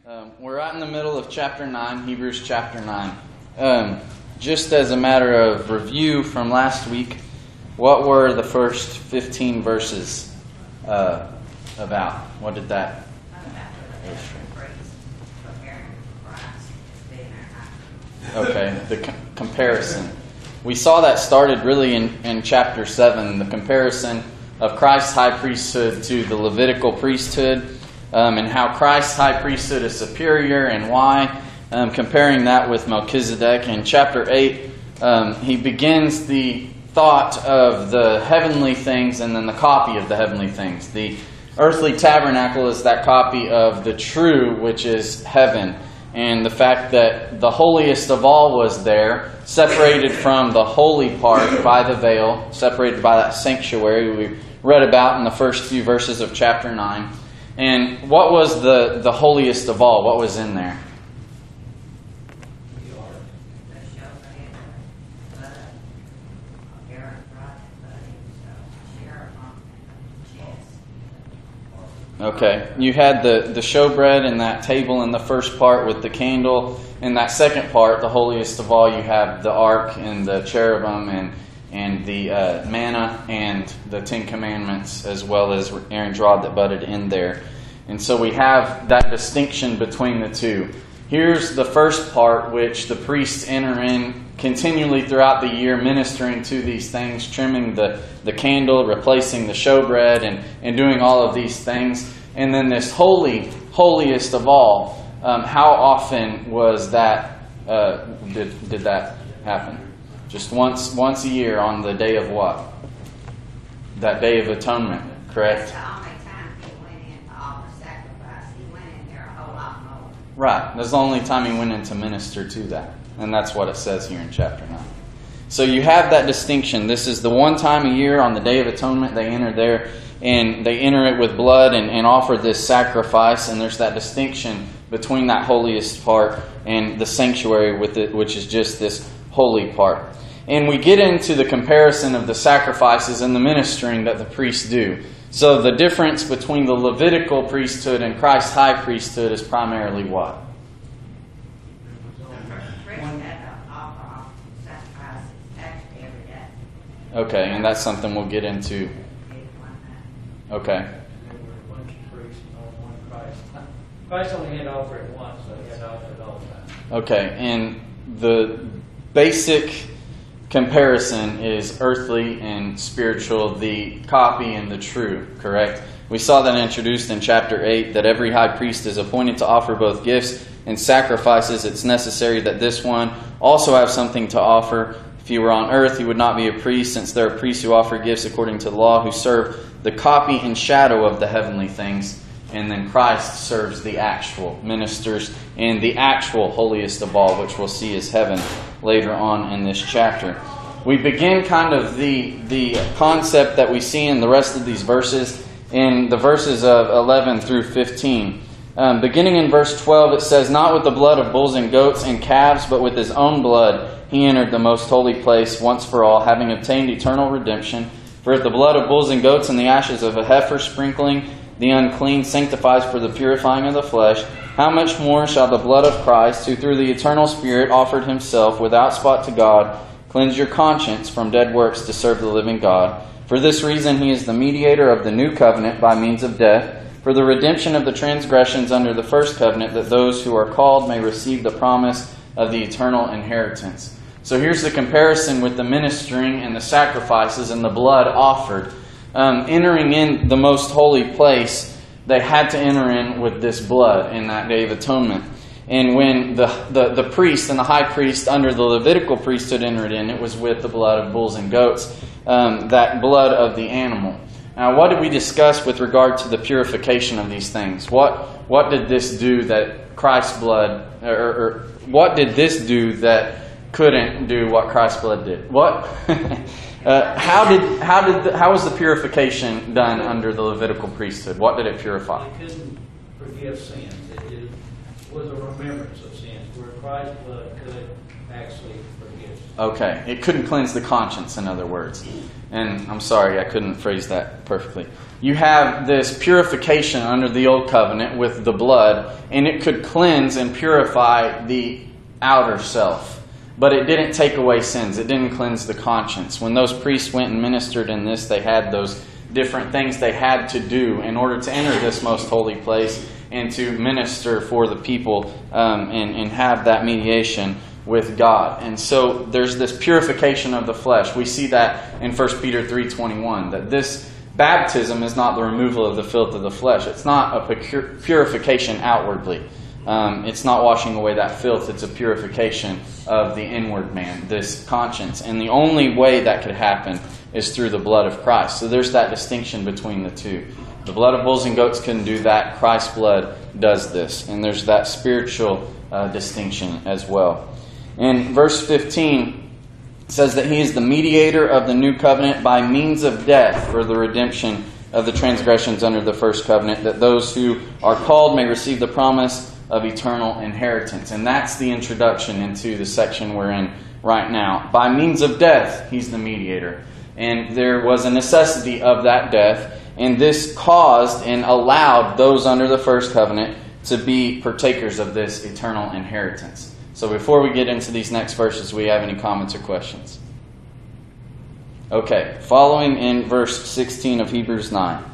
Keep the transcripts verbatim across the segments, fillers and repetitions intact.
Um, we're right in the middle of chapter nine, Hebrews chapter nine. Um, just as a matter of review from last week, what were the first fifteen verses uh, about? What did that illustrate? Okay, the com- comparison. We saw that started really in, in chapter seven, the comparison of Christ's high priesthood to the Levitical priesthood. Um, and how Christ's high priesthood is superior and why, um, comparing that with Melchizedek. In chapter eight, um, he begins the thought of the heavenly things and then the copy of the heavenly things. The earthly tabernacle is that copy of the true, which is heaven. And the fact that the holiest of all was there, separated from the holy part by the veil, separated by that sanctuary we read about in the first few verses of chapter nine. And what was the, the holiest of all? What was in there? Okay, you had the, the showbread and that table in the first part with the candle. In that second part, the holiest of all, you have the ark and the cherubim and and the uh, manna and the Ten Commandments, as well as Aaron's rod that budded in there. And so we have that distinction between the two. Here's the first part, which the priests enter in continually throughout the year, ministering to these things, trimming the, the candle, replacing the showbread, and, and doing all of these things. And then this holy, holiest of all, um, how often was that, uh, did, did that happen? Just once once a year on the day of what? That Day of Atonement, correct? That's the only time he went in to offer sacrifice. He went in there a whole lot more. Right. That's the only time he went in to minister to that. And that's what it says here in chapter nine. So you have that distinction. This is the one time a year on the Day of Atonement they enter there, and they enter it with blood and, and offer this sacrifice. And there's that distinction between that holiest part and the sanctuary, with it, which is just this holy part. And we get into the comparison of the sacrifices and the ministering that the priests do. So the difference between the Levitical priesthood and Christ's high priesthood is primarily what? Okay, and that's something we'll get into. Okay. Christ only had to offer it once, so he had to offer it all the time. Okay, and the basic comparison is earthly and spiritual, the copy and the true, correct? We saw that introduced in chapter eight, that every high priest is appointed to offer both gifts and sacrifices. It's necessary that this one also have something to offer. If he were on earth, he would not be a priest, since there are priests who offer gifts according to the law, who serve the copy and shadow of the heavenly things. And then Christ serves the actual, ministers in the actual holiest of all, which we'll see is heaven later on in this chapter. We begin kind of the, the concept that we see in the rest of these verses in the verses of eleven through fifteen. Um, beginning in verse twelve, it says, "Not with the blood of bulls and goats and calves, but with his own blood he entered the most holy place once for all, having obtained eternal redemption. For if the blood of bulls and goats and the ashes of a heifer sprinkling the unclean sanctifies for the purifying of the flesh, how much more shall the blood of Christ, who through the eternal Spirit offered himself without spot to God, cleanse your conscience from dead works to serve the living God? For this reason he is the mediator of the new covenant by means of death, for the redemption of the transgressions under the first covenant, that those who are called may receive the promise of the eternal inheritance." So here's the comparison with the ministering and the sacrifices and the blood offered. Um, entering in the most holy place, they had to enter in with this blood in that Day of Atonement. And when the, the, the priest and the high priest under the Levitical priesthood entered in, it was with the blood of bulls and goats, um, that blood of the animal. Now, what did we discuss with regard to the purification of these things? What what did this do that Christ's blood, or, or what did this do that couldn't do what Christ's blood did? What? uh, how did how did the, how was the purification done under the Levitical priesthood? What did it purify? It couldn't forgive sins. It did was a remembrance of sins, where Christ's blood could actually forgive. Okay, it couldn't cleanse the conscience, in other words. And I'm sorry, I couldn't phrase that perfectly. You have this purification under the old covenant with the blood, and it could cleanse and purify the outer self. But it didn't take away sins. It didn't cleanse the conscience. When those priests went and ministered in this, they had those different things they had to do in order to enter this most holy place and to minister for the people um, and, and have that mediation with God. And so there's this purification of the flesh. We see that in First Peter three twenty-one, that this baptism is not the removal of the filth of the flesh. It's not a purification outwardly. Um, it's not washing away that filth. It's a purification of the inward man, this conscience. And the only way that could happen is through the blood of Christ. So there's that distinction between the two. The blood of bulls and goats couldn't do that. Christ's blood does this. And there's that spiritual uh, distinction as well. In verse fifteen, it says that He is the mediator of the new covenant by means of death for the redemption of the transgressions under the first covenant, that those who are called may receive the promise of eternal inheritance. And that's the introduction into the section we're in right now. By means of death, He's the mediator. And there was a necessity of that death, and this caused and allowed those under the first covenant to be partakers of this eternal inheritance. So before we get into these next verses, do we have any comments or questions? Okay, following in verse sixteen of Hebrews nine.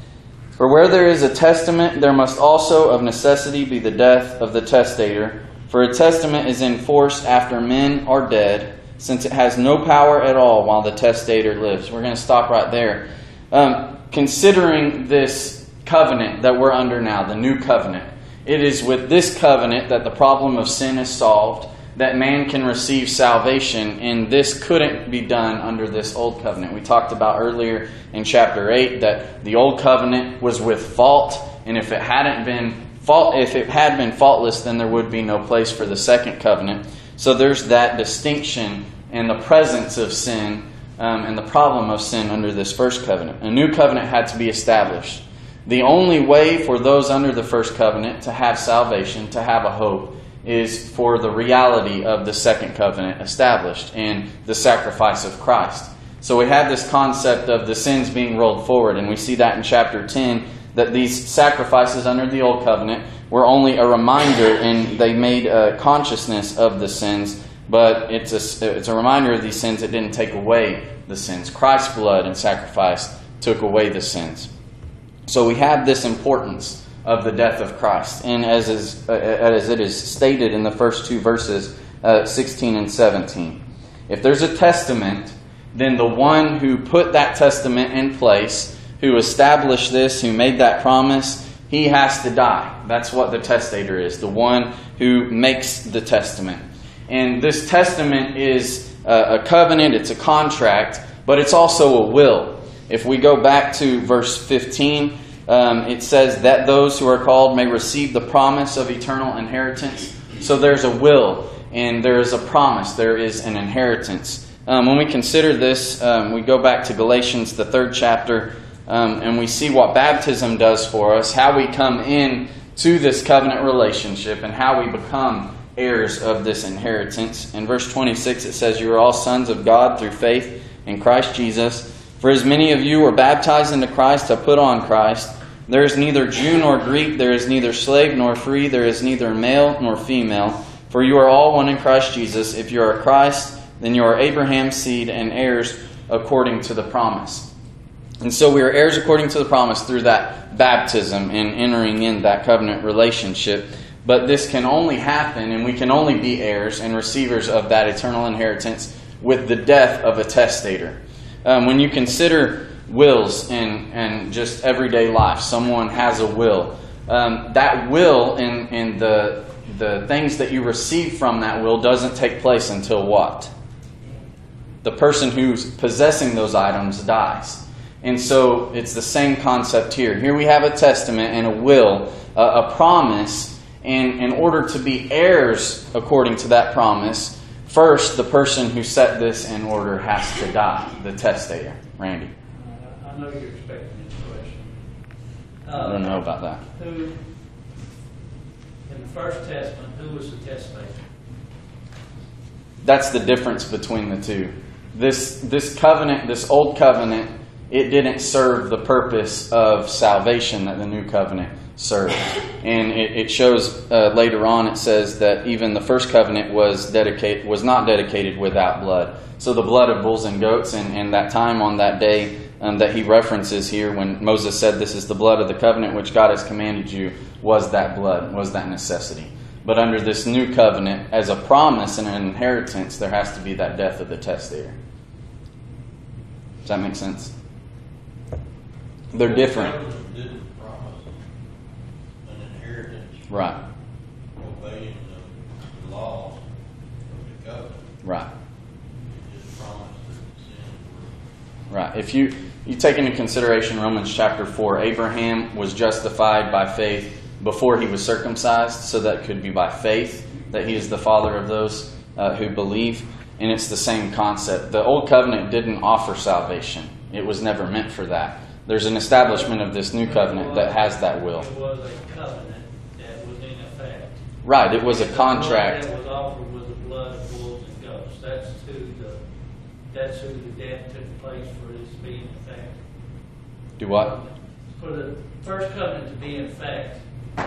For where there is a testament, there must also of necessity be the death of the testator. For a testament is in force after men are dead, since it has no power at all while the testator lives. We're going to stop right there. Um, considering this covenant that we're under now, the new covenant, it is with this covenant that the problem of sin is solved, that man can receive salvation, and this couldn't be done under this old covenant. We talked about earlier in chapter eight that the old covenant was with fault, and if it hadn't been fault, if it had been faultless, then there would be no place for the second covenant. So there's that distinction and the presence of sin um, and the problem of sin under this first covenant. A new covenant had to be established. The only way for those under the first covenant to have salvation, to have a hope, is for the reality of the second covenant established and the sacrifice of Christ. So we have this concept of the sins being rolled forward, and we see that in chapter ten, that these sacrifices under the old covenant were only a reminder, and they made a consciousness of the sins, but it's a, it's a reminder of these sins. It didn't take away the sins. Christ's blood and sacrifice took away the sins. So we have this importance of the death of Christ. And as is, uh, as it is stated in the first two verses, uh, sixteen and seventeen. If there's a testament, then the one who put that testament in place, who established this, who made that promise, he has to die. That's what the testator is, the one who makes the testament. And this testament is a, a covenant, it's a contract, but it's also a will. If we go back to verse fifteen, um, it says that those who are called may receive the promise of eternal inheritance. So there's a will and there is a promise. There is an inheritance. Um, when we consider this, um, we go back to Galatians, the third chapter, um, and we see what baptism does for us, how we come in to this covenant relationship and how we become heirs of this inheritance. In verse twenty-six, it says, "You are all sons of God through faith in Christ Jesus. For as many of you were baptized into Christ have put on Christ. There is neither Jew nor Greek, there is neither slave nor free, there is neither male nor female. For you are all one in Christ Jesus. If you are Christ, then you are Abraham's seed and heirs according to the promise." And so we are heirs according to the promise through that baptism and entering in that covenant relationship. But this can only happen, and we can only be heirs and receivers of that eternal inheritance with the death of a testator. Um, when you consider wills in, in just everyday life, someone has a will. Um, that will and, and the, the things that you receive from that will doesn't take place until what? The person who's possessing those items dies. And so it's the same concept here. Here we have a testament and a will, a, a promise. And in order to be heirs according to that promise, first, the person who set this in order has to die, the testator. Randy. Uh, I know you're expecting this question. Uh, I don't know about that. Who, in the First Testament, who was the testator? That's the difference between the two. This this covenant, this old covenant, it didn't serve the purpose of salvation that the new covenant served. And it, it shows uh, later on, it says that even the first covenant was dedicate was not dedicated without blood. So the blood of bulls and goats, and, and that time on that day um, that he references here when Moses said, "This is the blood of the covenant which God has commanded you," was that blood, was that necessity. But under this new covenant, as a promise and an inheritance, there has to be that death of the testator. Does that make sense? They're different. Didn't promise an inheritance. Right. Obeying the laws of the covenant. Right. It just promised that sin were. Right. If you, you take into consideration Romans chapter four, Abraham was justified by faith before he was circumcised, so that could be by faith that he is the father of those uh, who believe. And it's the same concept. The old covenant didn't offer salvation. It was never meant for that. There's an establishment of this new covenant that has that will. It was a covenant that was in effect. Right. It was a contract. The blood that was offered was the blood of bulls and goats. That's who the that's who the death took place for this to be in effect. Do what? For the first covenant to be in effect,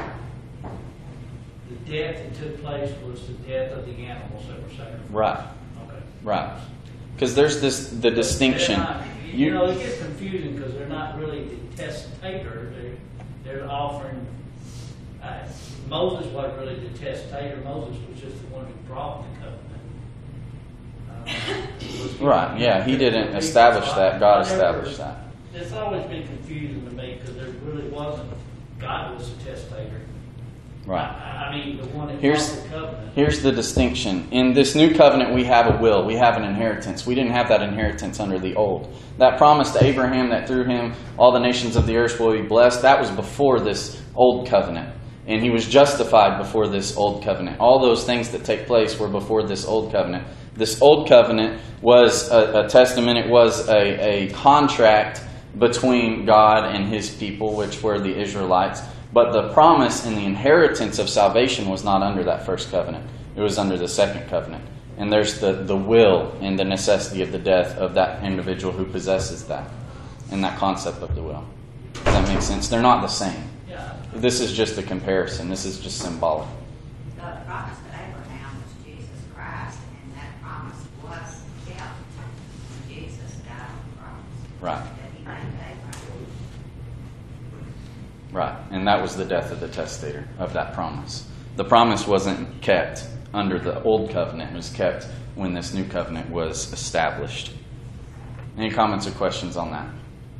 the death that took place was the death of the animals that were sacrificed. Right. Okay. Right. Because there's this the distinction. They're not- you, you know, it gets confusing because they're not really the testator. They're, they're offering. Uh, Moses wasn't really the testator. Moses was just the one who brought the covenant. Uh, Right. Yeah. He didn't establish that. God established that. It's always been confusing to me because there really wasn't. God was the testator. Right. I, I mean, the one that Here's, brought the covenant. here's the distinction. In this new covenant, we have a will. We have an inheritance. We didn't have that inheritance under the old. That promise to Abraham that through him all the nations of the earth will be blessed, that was before this old covenant. And he was justified before this old covenant. All those things that take place were before this old covenant. This old covenant was a, a testament. It was a, a contract between God and his people, which were the Israelites. But the promise and the inheritance of salvation was not under that first covenant. It was under the second covenant. And there's the, the will and the necessity of the death of that individual who possesses that. And that concept of the will. Does that make sense? They're not the same. Yeah. This is just a comparison. This is just symbolic. The promise to Abraham was Jesus Christ, and that promise was kept when Jesus died on the cross. Right. That he made to Abraham. Right. And that was the death of the testator of that promise. The promise wasn't kept under the old covenant. It was kept when this new covenant was established. Any comments or questions on that?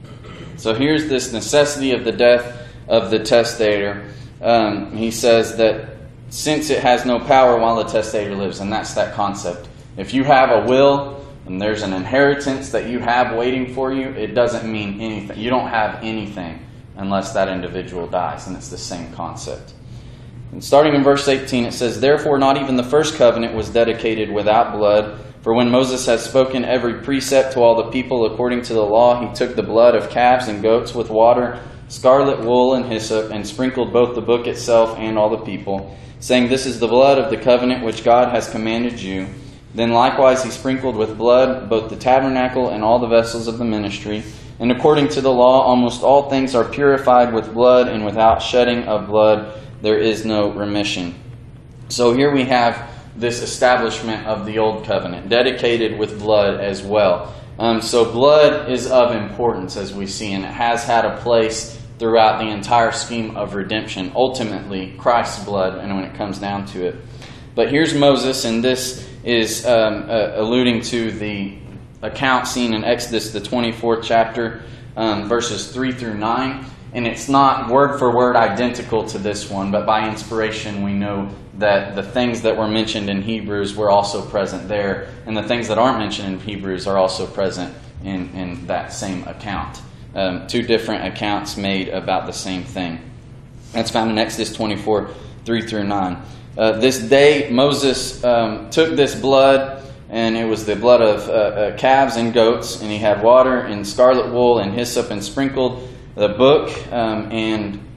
So here's this necessity of the death of the testator. Um, he says that since it has no power while the testator lives, and that's that concept. If you have a will and there's an inheritance that you have waiting for you, it doesn't mean anything. You don't have anything unless that individual dies, and it's the same concept. And starting in verse eighteen, it says, "Therefore not even the first covenant was dedicated without blood. For when Moses had spoken every precept to all the people according to the law, he took the blood of calves and goats with water, scarlet wool and hyssop, and sprinkled both the book itself and all the people, saying, This is the blood of the covenant which God has commanded you. Then likewise he sprinkled with blood both the tabernacle and all the vessels of the ministry. And according to the law, almost all things are purified with blood, and without shedding of blood there is no remission." So here we have this establishment of the old covenant, dedicated with blood as well. Um, so blood is of importance, as we see, and it has had a place throughout the entire scheme of redemption. Ultimately, Christ's blood, and when it comes down to it. But here's Moses, and this is um, uh, alluding to the account seen in Exodus, the twenty-fourth chapter, um, verses three through nine. And it's not word for word identical to this one, but by inspiration we know that the things that were mentioned in Hebrews were also present there, and the things that aren't mentioned in Hebrews are also present in, in that same account. Um, two different accounts made about the same thing. That's found in Exodus twenty-four, three through nine. Uh, this day Moses um, took this blood, and it was the blood of uh, uh, calves and goats, and he had water and scarlet wool and hyssop, and sprinkled the book um, and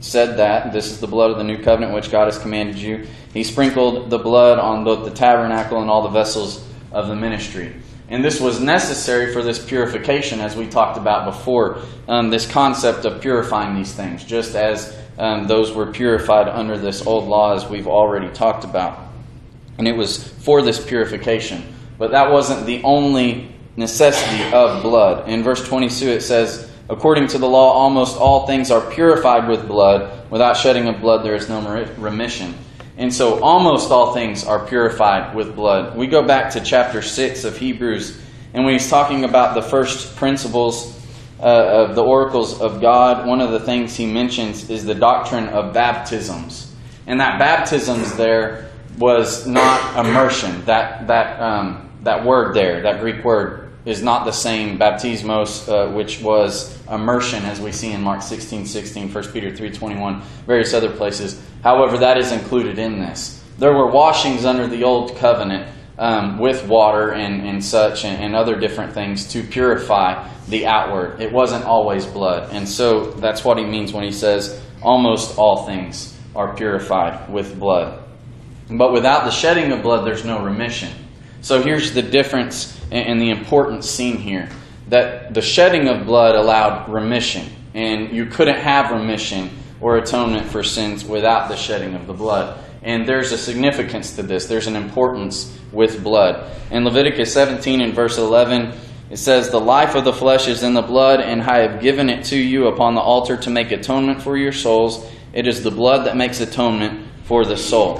said that this is the blood of the new covenant which God has commanded you. He sprinkled the blood on both the tabernacle and all the vessels of the ministry. And this was necessary for this purification, as we talked about before. Um, this concept of purifying these things, just as um, those were purified under this old law, as we've already talked about. And it was for this purification. But that wasn't the only necessity of blood. In verse twenty-two it says, according to the law, almost all things are purified with blood. Without shedding of blood, there is no remission. And so almost all things are purified with blood. We go back to chapter six of Hebrews, and when he's talking about the first principles uh, of the oracles of God, one of the things he mentions is the doctrine of baptisms. And that baptisms there was not immersion. That that um, that word there, that Greek word, is not the same baptismos, uh, which was immersion, as we see in Mark sixteen sixteen, First Peter three twenty-one, various other places. However, that is included in this. There were washings under the old covenant um, with water and, and such and, and other different things to purify the outward. It wasn't always blood. And so that's what he means when he says almost all things are purified with blood. But without the shedding of blood, there's no remission. So here's the difference and the importance seen here. That the shedding of blood allowed remission. And you couldn't have remission or atonement for sins without the shedding of the blood. And there's a significance to this. There's an importance with blood. In Leviticus seventeen and verse eleven, it says, the life of the flesh is in the blood, and I have given it to you upon the altar to make atonement for your souls. It is the blood that makes atonement for the soul.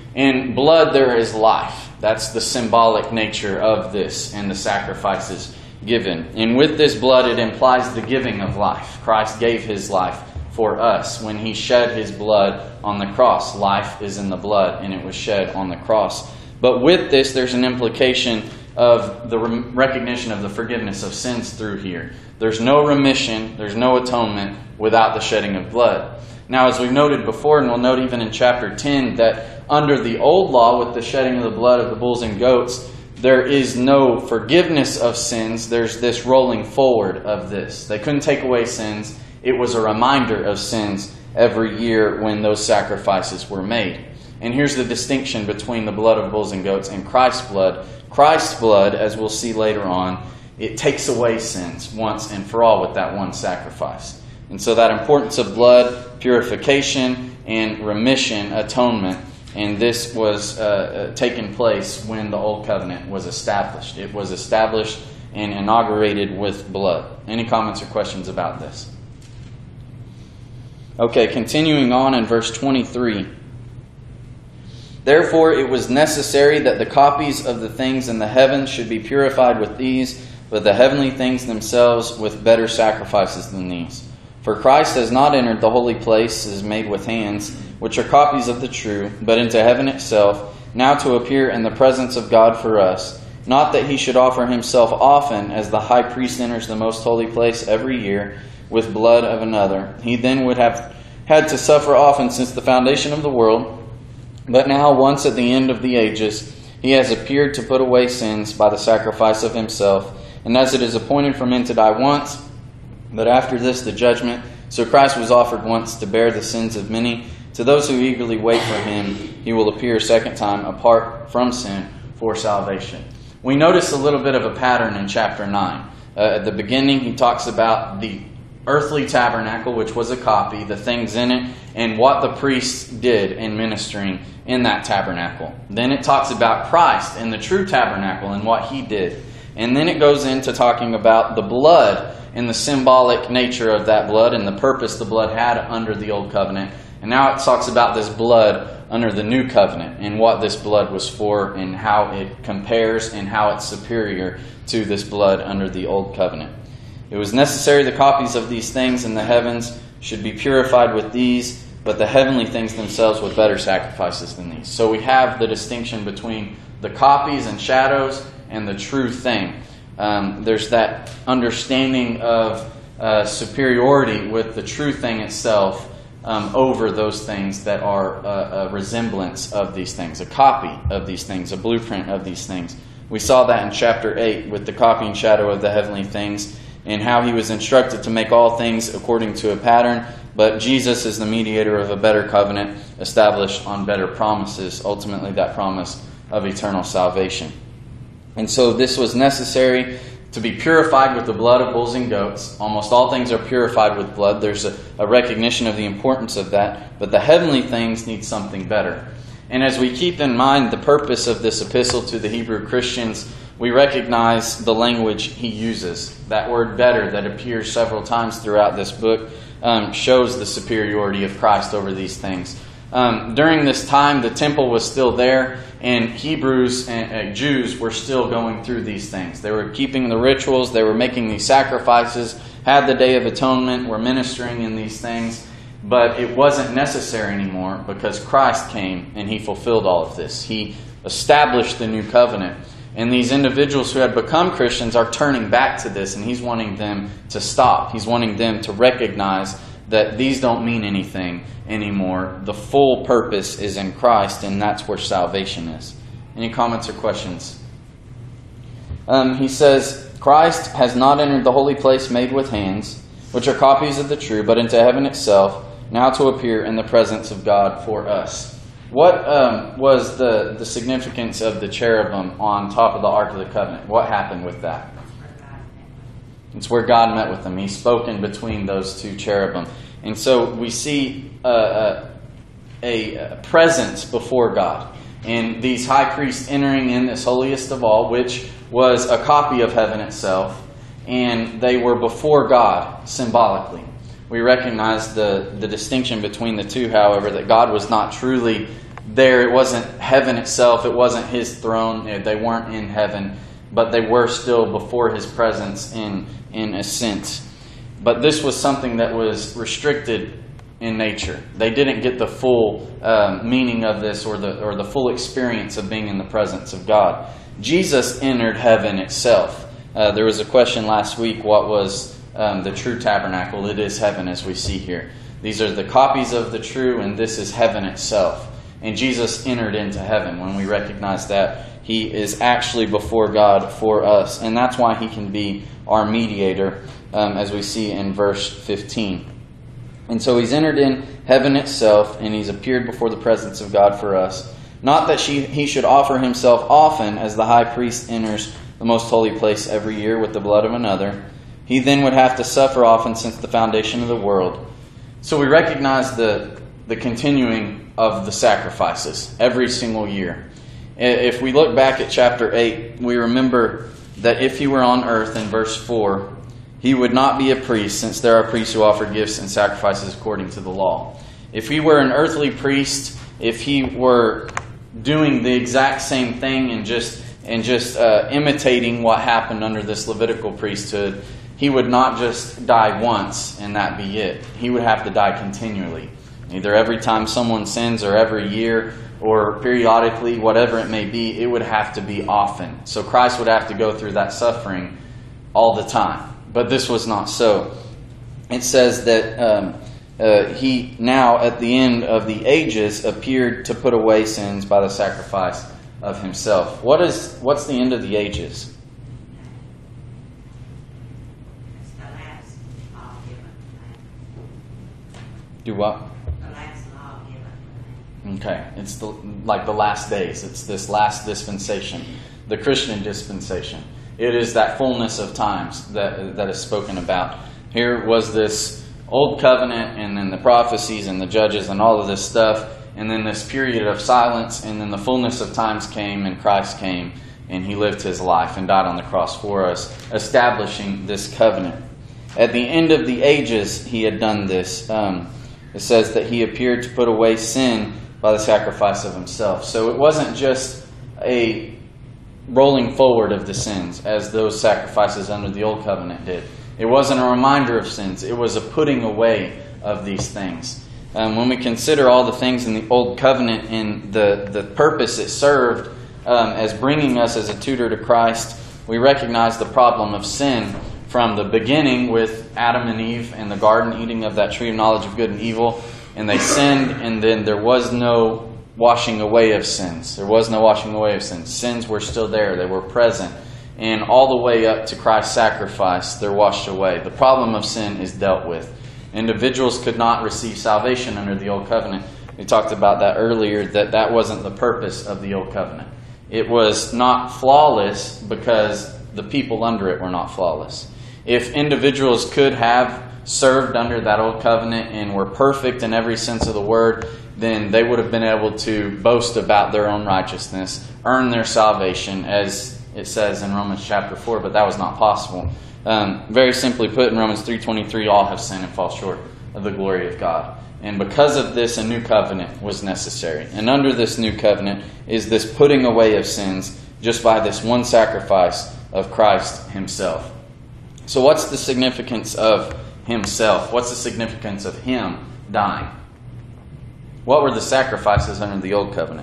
In blood there is life. That's the symbolic nature of this and the sacrifices given. And with this blood, it implies the giving of life. Christ gave his life for us when he shed his blood on the cross. Life is in the blood, and it was shed on the cross. But with this, there's an implication of the recognition of the forgiveness of sins through here. There's no remission, there's no atonement without the shedding of blood. Now, as we've noted before, and we'll note even in chapter ten, that under the old law, with the shedding of the blood of the bulls and goats, there is no forgiveness of sins. There's this rolling forward of this. They couldn't take away sins. It was a reminder of sins every year when those sacrifices were made. And here's the distinction between the blood of bulls and goats and Christ's blood. Christ's blood, as we'll see later on, it takes away sins once and for all with that one sacrifice. And so that importance of blood, purification, and remission, atonement, and this was uh, taking place when the Old Covenant was established. It was established and inaugurated with blood. Any comments or questions about this? Okay, continuing on in verse twenty-three. Therefore it was necessary that the copies of the things in the heavens should be purified with these, but the heavenly things themselves with better sacrifices than these. For Christ has not entered the holy places made with hands, which are copies of the true, but into heaven itself, now to appear in the presence of God for us. Not that he should offer himself often, as the high priest enters the most holy place every year, with blood of another. He then would have had to suffer often since the foundation of the world. But now, once at the end of the ages, he has appeared to put away sins by the sacrifice of himself. And as it is appointed for men to die once, but after this the judgment, so Christ was offered once to bear the sins of many. To those who eagerly wait for him, he will appear a second time apart from sin for salvation. We notice a little bit of a pattern in chapter nine. Uh, at the beginning, he talks about the earthly tabernacle, which was a copy, the things in it, and what the priests did in ministering in that tabernacle. Then it talks about Christ and the true tabernacle and what he did. And then it goes into talking about the blood and the symbolic nature of that blood and the purpose the blood had under the old covenant. And now it talks about this blood under the new covenant and what this blood was for and how it compares and how it's superior to this blood under the old covenant. It was necessary the copies of these things in the heavens should be purified with these, but the heavenly things themselves with better sacrifices than these. So we have the distinction between the copies and shadows and the true thing. Um, there's that understanding of uh, superiority with the true thing itself um, over those things that are a, a resemblance of these things, a copy of these things, a blueprint of these things. We saw that in chapter eight with the copy and shadow of the heavenly things, and how he was instructed to make all things according to a pattern, But Jesus is the mediator of a better covenant established on better promises, ultimately that promise of eternal salvation. And so this was necessary to be purified with the blood of bulls and goats. Almost all things are purified with blood. There's a, a recognition of the importance of that. But the heavenly things need something better. And as we keep in mind the purpose of this epistle to the Hebrew Christians, we recognize the language he uses. That word better that appears several times throughout this book um, shows the superiority of Christ over these things. Um, during this time, the temple was still there, and Hebrews and uh, Jews were still going through these things. They were keeping the rituals, they were making these sacrifices, had the Day of Atonement, were ministering in these things, but it wasn't necessary anymore because Christ came and He fulfilled all of this. He established the new covenant. And these individuals who had become Christians are turning back to this, and He's wanting them to stop. He's wanting them to recognize that these don't mean anything anymore. The full purpose is in Christ, and that's where salvation is. Any comments or questions? Um, he says, Christ has not entered the holy place made with hands, which are copies of the true, but into heaven itself, now to appear in the presence of God for us. What um, was the, the significance of the cherubim on top of the Ark of the Covenant? What happened with that? It's where God met with them. He spoke in between those two cherubim. And so we see uh, a, a presence before God. And these high priests entering in this holiest of all, which was a copy of heaven itself. And they were before God symbolically. We recognize the, the distinction between the two, however, that God was not truly there. It wasn't heaven itself. It wasn't His throne. They weren't in heaven. But they were still before His presence in, in a sense. But this was something that was restricted in nature. They didn't get the full um, meaning of this or the or the full experience of being in the presence of God. Jesus entered heaven itself. Uh, there was a question last week, what was um, the true tabernacle? It is heaven, as we see here. These are the copies of the true, and this is heaven itself. And Jesus entered into heaven. When we recognize that, He is actually before God for us. And that's why He can be our mediator, um, as we see in verse fifteen. And so He's entered in heaven itself, and He's appeared before the presence of God for us. Not that she, He should offer Himself often, as the high priest enters the most holy place every year with the blood of another. He then would have to suffer often since the foundation of the world. So we recognize the, the continuing of the sacrifices every single year. If we look back at chapter eight, we remember that if He were on earth, in verse four, He would not be a priest, since there are priests who offer gifts and sacrifices according to the law. If He were an earthly priest, if He were doing the exact same thing and just and just uh, imitating what happened under this Levitical priesthood, He would not just die once and that be it. He would have to die continually. Either every time someone sins or every year or periodically, whatever it may be, it would have to be often. So Christ would have to go through that suffering all the time. But this was not so. It says that um, uh, He now, at the end of the ages, appeared to put away sins by the sacrifice of Himself. What is what's the end of the ages? It's the last law given. Do what? The last law given. Okay, it's the, like the last days. It's this last dispensation, the Christian dispensation. It is that fullness of times that that is spoken about. Here was this old covenant, and then the prophecies and the judges and all of this stuff, and then this period of silence, and then the fullness of times came, and Christ came, and He lived His life and died on the cross for us, establishing this covenant. At the end of the ages, He had done this. Um, it says that He appeared to put away sin by the sacrifice of Himself. So it wasn't just a rolling forward of the sins as those sacrifices under the old covenant did. It wasn't a reminder of sins. It was a putting away of these things. Um, when we consider all the things in the old covenant and the, the purpose it served um, as bringing us as a tutor to Christ, we recognize the problem of sin from the beginning with Adam and Eve in the garden eating of that tree of knowledge of good and evil. And they sinned, and then there was no washing away of sins. There was no washing away of sins. Sins were still there. They were present. And all the way up to Christ's sacrifice, they're washed away. The problem of sin is dealt with. Individuals could not receive salvation under the Old Covenant. We talked about that earlier, that that wasn't the purpose of the Old Covenant. It was not flawless because the people under it were not flawless. If individuals could have served under that Old Covenant and were perfect in every sense of the word, then they would have been able to boast about their own righteousness, earn their salvation, as it says in Romans chapter four, but that was not possible. Um, very simply put, in Romans three twenty-three, all have sinned and fall short of the glory of God. And because of this, a new covenant was necessary. And under this new covenant is this putting away of sins just by this one sacrifice of Christ himself. So what's the significance of himself? What's the significance of him dying? What were the sacrifices under the Old Covenant?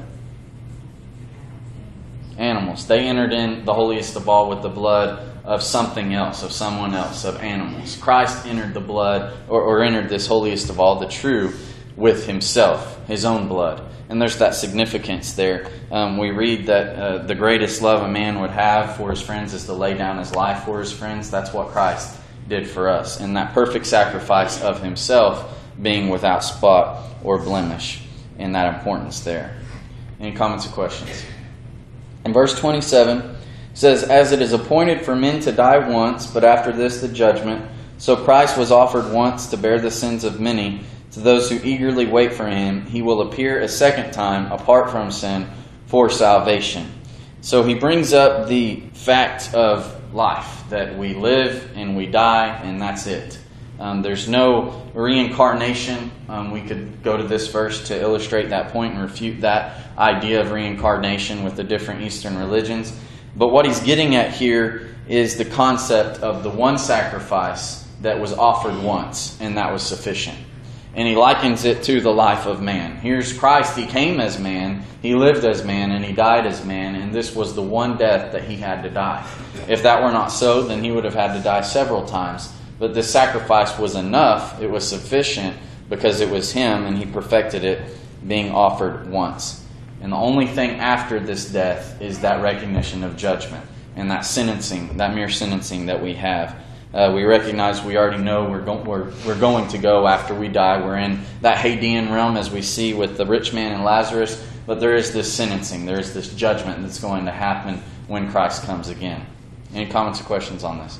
Animals. They entered in the holiest of all with the blood of something else, of someone else, of animals. Christ entered the blood, or, or entered this holiest of all, the true, with himself, his own blood. And there's that significance there. Um, we read that uh, the greatest love a man would have for his friends is to lay down his life for his friends. That's what Christ did for us. And that perfect sacrifice of himself being without spot or blemish, and that importance there. Any comments or questions? In verse twenty-seven, it says, "As it is appointed for men to die once, but after this the judgment, so Christ was offered once to bear the sins of many. To those who eagerly wait for him, he will appear a second time apart from sin for salvation." So he brings up the fact of life, that we live and we die, and that's it. Um, there's no reincarnation. Um, we could go to this verse to illustrate that point and refute that idea of reincarnation with the different Eastern religions. But what he's getting at here is the concept of the one sacrifice that was offered once, and that was sufficient. And he likens it to the life of man. Here's Christ. He came as man, he lived as man, and he died as man, and this was the one death that he had to die. If that were not so, then he would have had to die several times. But this sacrifice was enough, it was sufficient, because it was him, and he perfected it, being offered once. And the only thing after this death is that recognition of judgment, and that sentencing, that mere sentencing that we have. Uh, we recognize we already know we're, go- we're, we're going to go after we die. We're in that Hadean realm, as we see with the rich man and Lazarus. But there is this sentencing. There is this judgment that's going to happen when Christ comes again. Any comments or questions on this?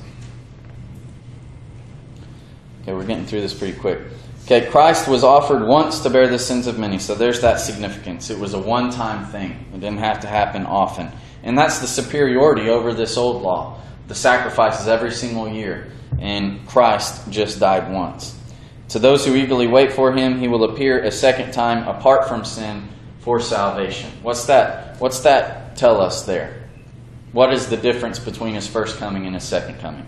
Okay, we're getting through this pretty quick. Okay, Christ was offered once to bear the sins of many. So there's that significance. It was a one-time thing. It didn't have to happen often. And that's the superiority over this old law. The sacrifices every single year. And Christ just died once. To those who eagerly wait for him, he will appear a second time apart from sin for salvation. What's that? What's that tell us there? What is the difference between his first coming and his second coming?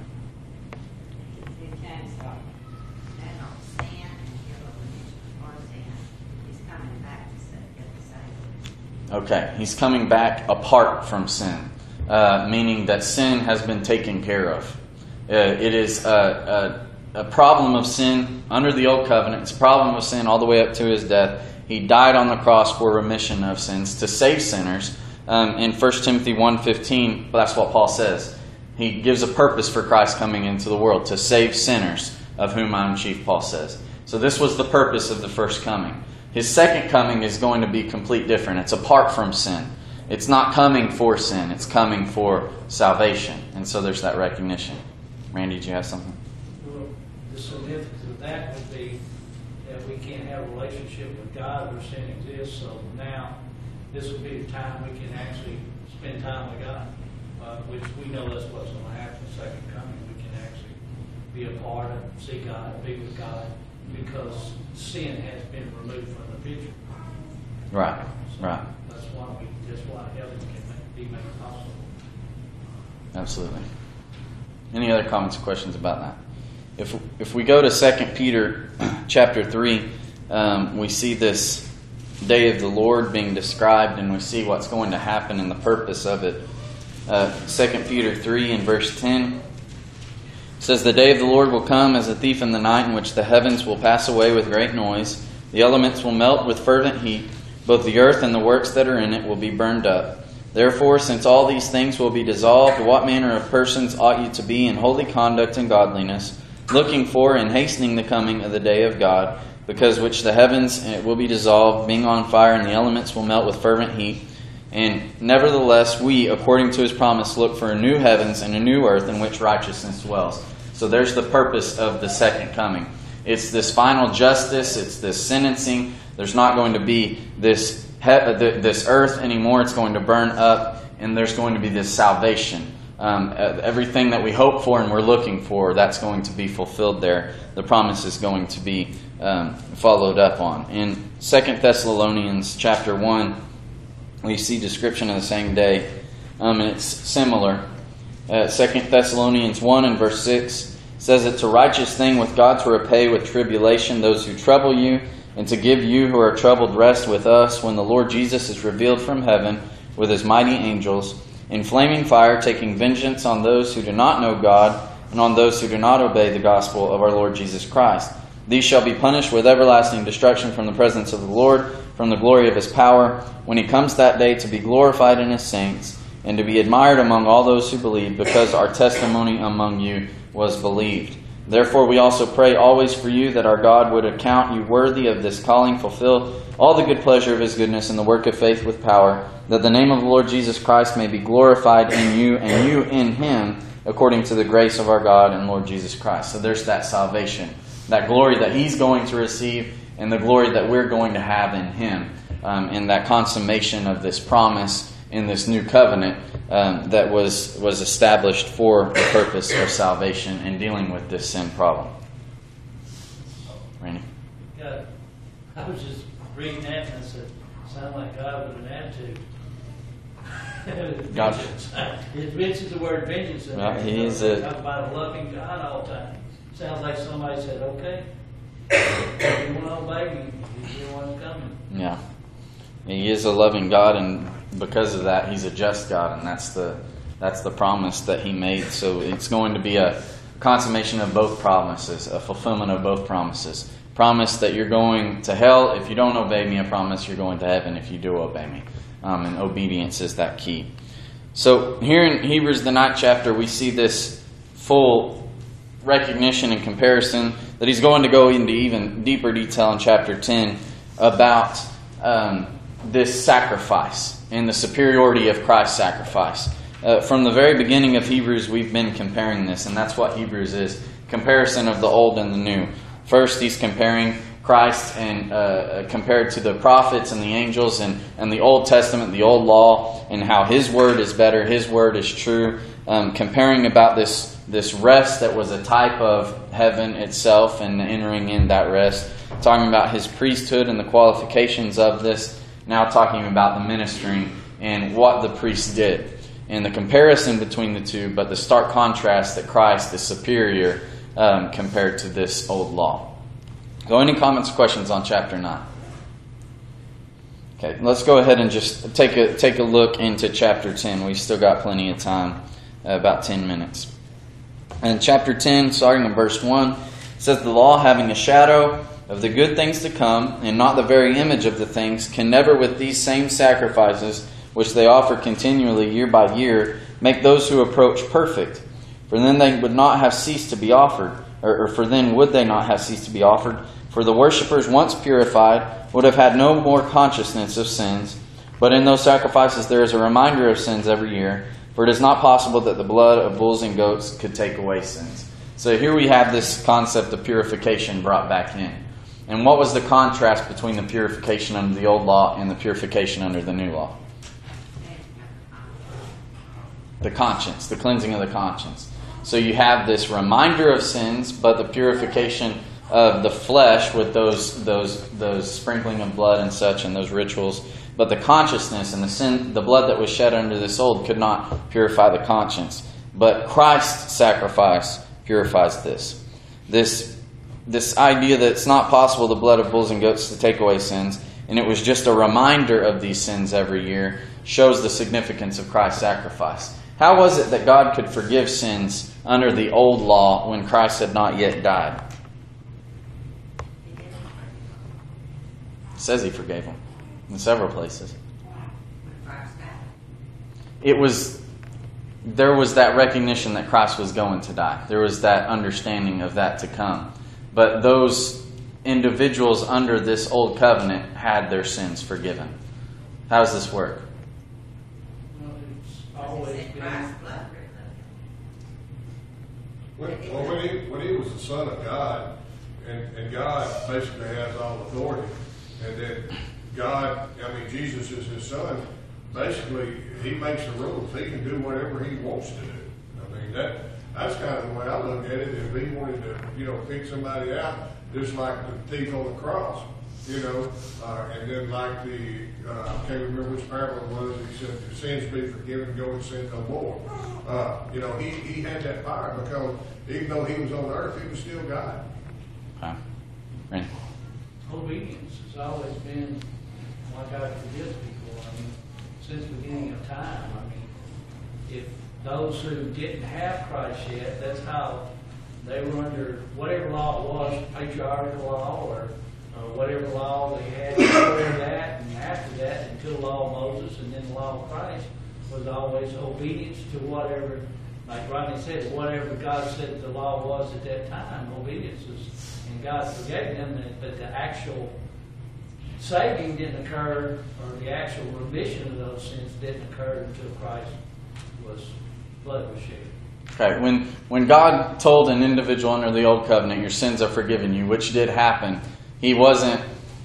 Okay, he's coming back apart from sin, uh, meaning that sin has been taken care of. Uh, it is a, a, a problem of sin under the Old Covenant. It's a problem of sin all the way up to his death. He died on the cross for remission of sins, to save sinners. Um, in First Timothy one fifteen, that's what Paul says. He gives a purpose for Christ coming into the world, to save sinners, of whom I am chief, Paul says. So this was the purpose of the first coming. His second coming is going to be completely different. It's apart from sin. It's not coming for sin. It's coming for salvation. And so there's that recognition. Randy, did you have something? Well, the significance of that would be that we can't have a relationship with God where sin exists. So now this will be the time we can actually spend time with God, uh, which we know that's what's going to happen the second coming. We can actually be a part of, see God, be with God, because sin has been removed from the picture. Right, So right. That's why we, that's why heaven can make, be made possible. Absolutely. Any other comments or questions about that? If if we go to Second Peter chapter three, um, we see this day of the Lord being described, and we see what's going to happen and the purpose of it. Uh, Second Peter three and verse ten says, "The day of the Lord will come as a thief in the night, in which the heavens will pass away with great noise. The elements will melt with fervent heat. Both the earth and the works that are in it will be burned up. Therefore, since all these things will be dissolved, what manner of persons ought you to be in holy conduct and godliness, looking for and hastening the coming of the day of God, because which the heavens will be dissolved, being on fire, and the elements will melt with fervent heat. And nevertheless, we, according to his promise, look for a new heavens and a new earth in which righteousness dwells. So there's the purpose of the second coming. It's this final justice. It's this sentencing. There's not going to be this this earth anymore. It's going to burn up, and there's going to be this salvation. Um, everything that we hope for and we're looking for, that's going to be fulfilled there. The promise is going to be um, followed up on. In Second Thessalonians chapter one, we see description of the same day, um, and it's similar. Uh, Second Thessalonians one and verse six says, "It's a righteous thing with God to repay with tribulation those who trouble you, and to give you who are troubled rest with us when the Lord Jesus is revealed from heaven with his mighty angels, in flaming fire, taking vengeance on those who do not know God and on those who do not obey the gospel of our Lord Jesus Christ. These shall be punished with everlasting destruction from the presence of the Lord, from the glory of his power, when he comes that day to be glorified in his saints, and to be admired among all those who believe, because our testimony among you was believed. Therefore we also pray always for you, that our God would account you worthy of this calling, fulfill all the good pleasure of his goodness, and the work of faith with power, that the name of the Lord Jesus Christ may be glorified in you, and you in him, according to the grace of our God and Lord Jesus Christ." So there's that salvation, that glory that he's going to receive, and the glory that we're going to have in him, um, and that consummation of this promise in this new covenant um, that was, was established for the purpose of salvation and dealing with this sin problem. Randy? God, I was just reading that and I said, sound like God with an attitude. God. Vengeance. It mentions the word vengeance in Well, there. he is Talk a- about a loving God all the time. Sounds like somebody said, okay, if you want to obey me, you know what's coming. Yeah. He is a loving God, and because of that, he's a just God, and that's the that's the promise that he made. So it's going to be a consummation of both promises, a fulfillment of both promises. Promise that you're going to hell if you don't obey me. A promise you're going to heaven if you do obey me. Um, and obedience is that key. So here in Hebrews, the ninth chapter, we see this full recognition and comparison that he's going to go into even deeper detail in chapter ten about um, this sacrifice and the superiority of Christ's sacrifice. Uh, from the very beginning of Hebrews, we've been comparing this, and that's what Hebrews is. Comparison of the old and the new. First, he's comparing Christ and uh, compared to the prophets and the angels and, and the Old Testament, the old law, and how his word is better, his word is true. Um, comparing about this, this rest that was a type of heaven itself and entering in that rest. Talking about his priesthood and the qualifications of this. Now talking about the ministering and what the priest did. And the comparison between the two, but the stark contrast that Christ is superior um, compared to this old law. So any comments or questions on chapter nine? Okay, let's go ahead and just take a take a look into chapter ten. We've still got plenty of time, uh, about ten minutes. And in chapter ten, starting in verse one, it says, "The law, having a shadow of the good things to come, and not the very image of the things, can never with these same sacrifices, which they offer continually year by year, make those who approach perfect. For then they would not have ceased to be offered, or, or for then would they not have ceased to be offered. For the worshippers, once purified, would have had no more consciousness of sins. But in those sacrifices there is a reminder of sins every year, for it is not possible that the blood of bulls and goats could take away sins." So here we have this concept of purification brought back in. And what was the contrast between the purification under the old law and the purification under the new law? The conscience, the cleansing of the conscience. So you have this reminder of sins, but the purification of the flesh with those those those sprinkling of blood and such and those rituals. But the consciousness and the sin, the blood that was shed under this old could not purify the conscience. But Christ's sacrifice purifies this. This This idea that it's not possible the blood of bulls and goats to take away sins, and it was just a reminder of these sins every year, shows the significance of Christ's sacrifice. How was it that God could forgive sins under the old law when Christ had not yet died? It says he forgave them in several places. It was there was that recognition that Christ was going to die. There was that understanding of that to come. But those individuals under this old covenant had their sins forgiven. How does this work? Well, it's always It's in been, Christ's blood, really. When, well, when he, when he was the Son of God, and, and God basically has all authority, and then God, I mean, Jesus is his Son, basically, he makes the rules. He can do whatever he wants to do. I mean, that that's kind of the way I look at it. If he wanted to, you know, pick somebody out, just like the thief on the cross, you know, uh, and then like the, uh, I can't remember which parable it was, he said, your sins be forgiven, go and sin no more. Uh, you know, he, he had that power because even though he was on earth, he was still God. Okay. Randy? obedience has always been why God forgives people. I mean, since the beginning of time. I mean, if those who didn't have Christ yet, that's how they were under whatever law it was, patriarchal law or, or whatever law they had before that and after that, until the law of Moses and then the law of Christ, was always obedience to whatever, like Rodney said, whatever God said the law was at that time. Obedience was, and God forgave them, but the actual saving didn't occur, or the actual remission of those sins didn't occur until Christ was, blood was shed. Okay, when when God told an individual under the old covenant, your sins are forgiven you, which did happen, he wasn't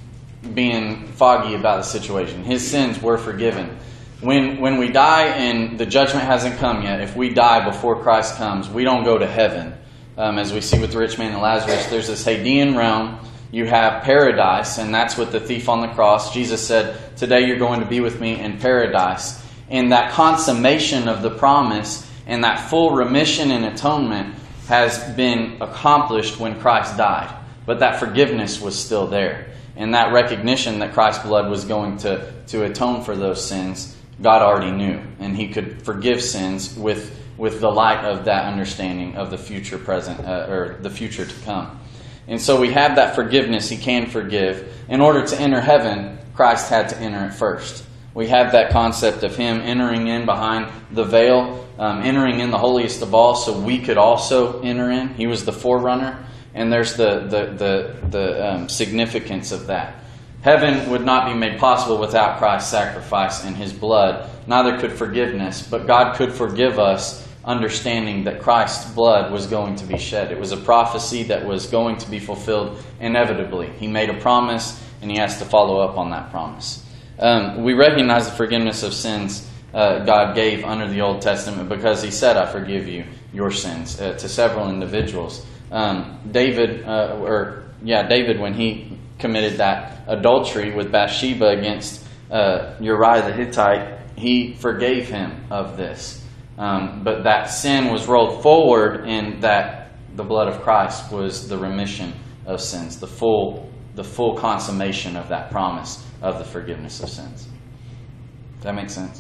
being foggy about the situation. His sins were forgiven. When when we die and the judgment hasn't come yet, if we die before Christ comes, we don't go to heaven. Um, as we see with the rich man and Lazarus, there's this Hadean realm. You have paradise, and that's what the thief on the cross, Jesus said, today you're going to be with me in paradise. And that consummation of the promise and that full remission and atonement has been accomplished when Christ died. But that forgiveness was still there. And that recognition that Christ's blood was going to, to atone for those sins, God already knew. And He could forgive sins with, with the light of that understanding of the future present, uh, or the future to come. And so we have that forgiveness. He can forgive. In order to enter heaven, Christ had to enter it first. We have that concept of Him entering in behind the veil, um, entering in the holiest of all, so we could also enter in. He was the forerunner, and there's the the the, the um, significance of that. Heaven would not be made possible without Christ's sacrifice and His blood. Neither could forgiveness, but God could forgive us, understanding that Christ's blood was going to be shed. It was a prophecy that was going to be fulfilled inevitably. He made a promise, and He has to follow up on that promise. Um, we recognize the forgiveness of sins uh, God gave under the Old Testament because He said, I forgive you your sins, uh, to several individuals. Um, David, uh, or yeah, David, when he committed that adultery with Bathsheba against uh, Uriah the Hittite, he forgave him of this. Um, but that sin was rolled forward, and that the blood of Christ was the remission of sins, the full, the full consummation of that promise of the forgiveness of sins. Does that make sense?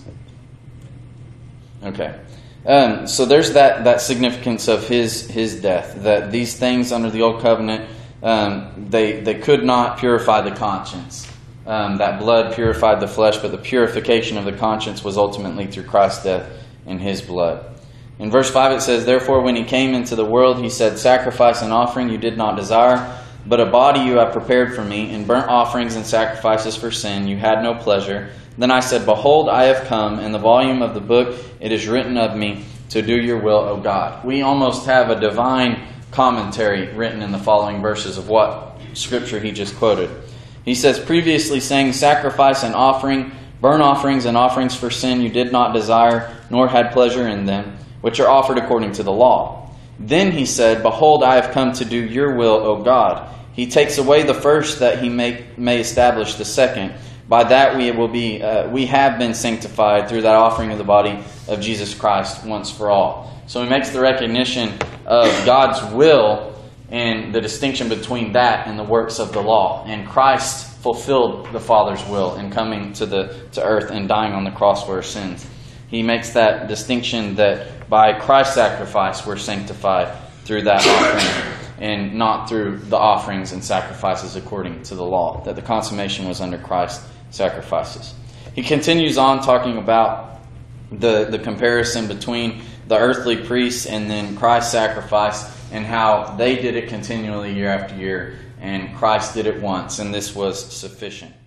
Okay. Um, so there's that, that significance of his his death. That these things under the old covenant, um, they they could not purify the conscience. Um, that blood purified the flesh, but the purification of the conscience was ultimately through Christ's death and His blood. In verse five it says, Therefore when He came into the world, He said, Sacrifice and offering you did not desire, but a body you have prepared for me. In burnt offerings and sacrifices for sin you had no pleasure. Then I said, Behold, I have come. In the volume of the book it is written of me, to do your will, O God. We almost have a divine commentary written in the following verses of what scripture he just quoted. He says, Previously saying, Sacrifice and offering, burnt offerings and offerings for sin you did not desire, nor had pleasure in them, which are offered according to the law. Then he said, Behold, I have come to do your will, O God. He takes away the first, that He may, may establish the second. By that we will be, uh, we have been sanctified through that offering of the body of Jesus Christ once for all. So he makes the recognition of God's will and the distinction between that and the works of the law. And Christ fulfilled the Father's will in coming to the to earth and dying on the cross for our sins. He makes that distinction that by Christ's sacrifice we're sanctified through that offering, and not through the offerings and sacrifices according to the law, that the consummation was under Christ's sacrifices. He continues on talking about the, the comparison between the earthly priests and then Christ's sacrifice, and how they did it continually year after year, and Christ did it once, and this was sufficient.